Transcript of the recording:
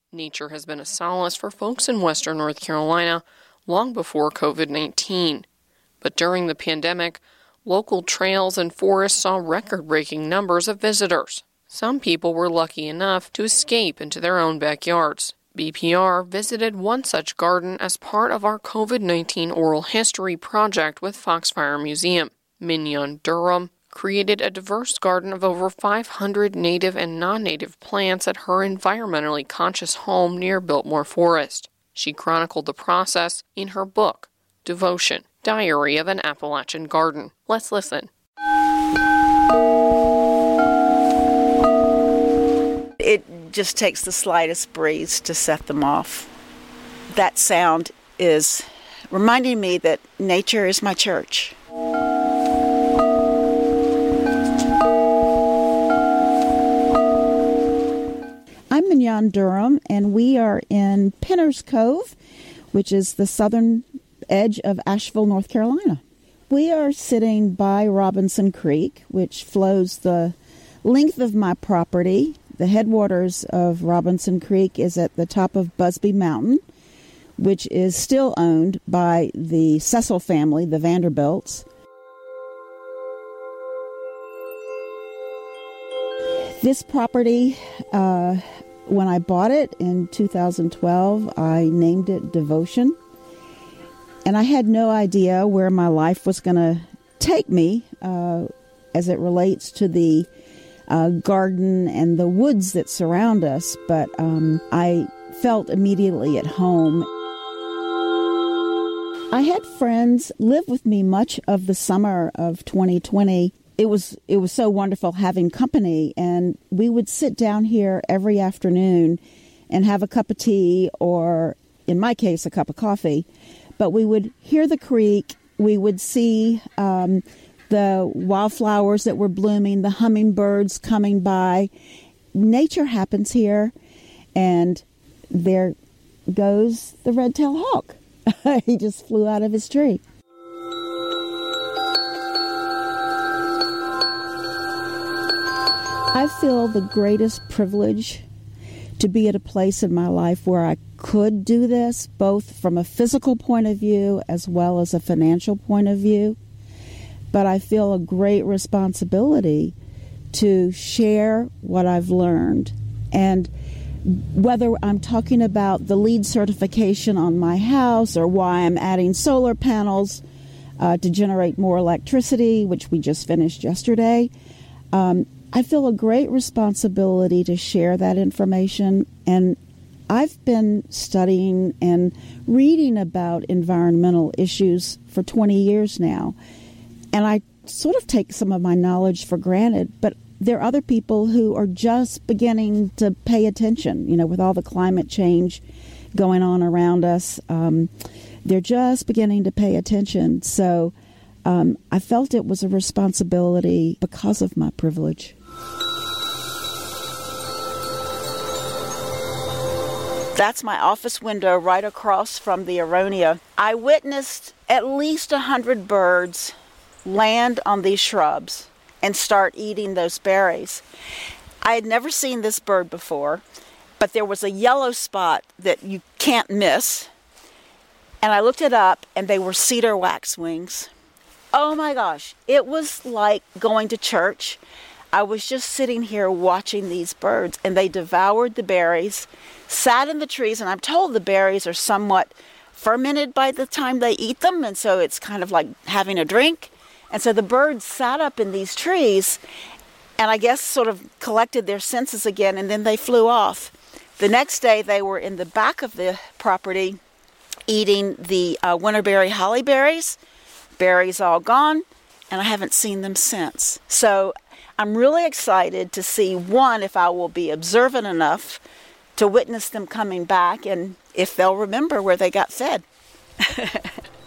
Nature has been a solace for folks in Western North Carolina long before COVID-19. But during the pandemic, local trails and forests saw record-breaking numbers of visitors. Some people were lucky enough to escape into their own backyards. BPR visited one such garden as part of our COVID-19 oral history project with Foxfire Museum. Mignon Durham created a diverse garden of over 500 native and non-native plants at her environmentally conscious home near Biltmore Forest. She chronicled the process in her book, Devotion, Diary of an Appalachian Garden. Let's listen. It just takes the slightest breeze to set them off. That sound is reminding me that nature is my church. I'm Mignon Durham, and we are in Penner's Cove, which is the southern edge of Asheville, North Carolina. We are sitting by Robinson Creek, which flows the length of my property. The headwaters of Robinson Creek is at the top of Busby Mountain, which is still owned by the Cecil family, the Vanderbilts. This property, when I bought it in 2012, I named it Devotion. And I had no idea where my life was going to take me as it relates to the garden and the woods that surround us. But I felt immediately at home. I had friends live with me much of the summer of 2020. It was so wonderful having company, and we would sit down here every afternoon and have a cup of tea, or in my case, a cup of coffee. But we would hear the creek, we would see the wildflowers that were blooming, the hummingbirds coming by. Nature happens here, and there goes the red-tailed hawk. He just flew out of his tree. I feel the greatest privilege to be at a place in my life where I could do this, both from a physical point of view as well as a financial point of view. But I feel a great responsibility to share what I've learned. And whether I'm talking about the LEED certification on my house, or why I'm adding solar panels to generate more electricity, which we just finished yesterday, I feel a great responsibility to share that information. And I've been studying and reading about environmental issues for 20 years now. And I sort of take some of my knowledge for granted, but there are other people who are just beginning to pay attention, with all the climate change going on around us. They're just beginning to pay attention. So I felt it was a responsibility because of my privilege. That's my office window right across from the Aronia. I witnessed at least 100 birds land on these shrubs and start eating those berries. I had never seen this bird before, but there was a yellow spot that you can't miss. And I looked it up, and they were cedar waxwings. Oh my gosh, it was like going to church. I was just sitting here watching these birds, and they devoured the berries, sat in the trees, and I'm told the berries are somewhat fermented by the time they eat them, and so it's kind of like having a drink. And so the birds sat up in these trees, and I guess sort of collected their senses again, and then they flew off. The next day, they were in the back of the property eating the winterberry hollyberries. Berries all gone, and I haven't seen them since. So I'm really excited to see, one, if I will be observant enough to witness them coming back, and if they'll remember where they got fed.